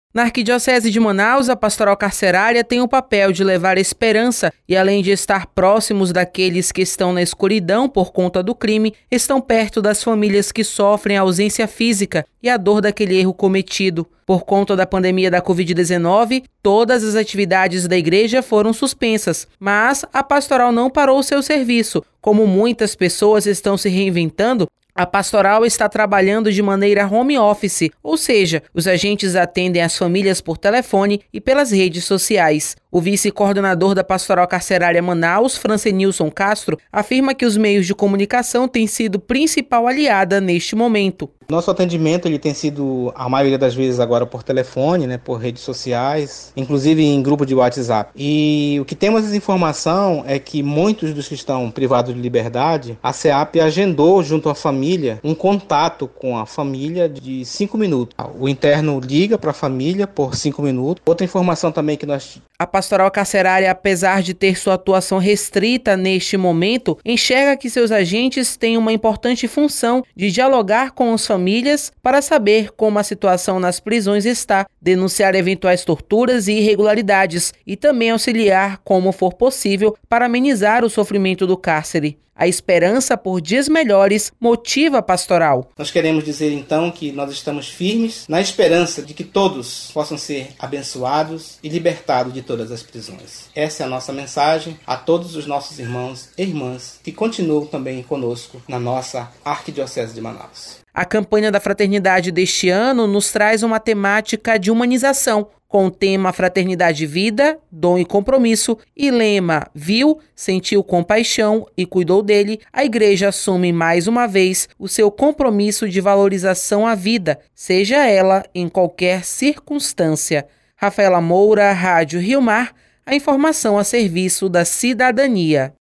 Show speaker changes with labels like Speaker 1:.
Speaker 1: Na Arquidiocese de Manaus, a pastoral carcerária tem o papel de levar esperança e, além de estar próximos daqueles que estão na escuridão por conta do crime, estão perto das famílias que sofrem a ausência física e a dor daquele erro cometido. Por conta da pandemia da Covid-19, todas as atividades da igreja foram suspensas, mas a pastoral não parou seu serviço. Como muitas pessoas estão se reinventando, a pastoral está trabalhando de maneira home office, ou seja, os agentes atendem as famílias por telefone e pelas redes sociais. O vice-coordenador da Pastoral Carcerária Manaus, Francenilson Castro, afirma que os meios de comunicação têm sido principal aliada neste momento.
Speaker 2: Nosso atendimento ele tem sido, a maioria das vezes, agora por telefone, por redes sociais, inclusive em grupo de WhatsApp. E o que temos de informação é que muitos dos que estão privados de liberdade, a SEAP agendou junto à família um contato com a família de 5 minutos. O interno liga para a família por 5 minutos. Outra informação também que nós...
Speaker 1: A pastoral carcerária, apesar de ter sua atuação restrita neste momento, enxerga que seus agentes têm uma importante função de dialogar com as famílias para saber como a situação nas prisões está, denunciar eventuais torturas e irregularidades e também auxiliar, como for possível, para amenizar o sofrimento do cárcere. A esperança por dias melhores motiva a pastoral.
Speaker 2: Nós queremos dizer então que nós estamos firmes na esperança de que todos possam ser abençoados e libertados de todas as prisões. Essa é a nossa mensagem a todos os nossos irmãos e irmãs que continuam também conosco na nossa Arquidiocese de Manaus.
Speaker 1: A campanha da fraternidade deste ano nos traz uma temática de humanização, com o tema Fraternidade Vida, Dom e Compromisso e lema Viu, Sentiu Compaixão e Cuidou dele, a Igreja assume mais uma vez o seu compromisso de valorização à vida, seja ela em qualquer circunstância. Rafaela Moura, Rádio Rio Mar, a informação a serviço da cidadania.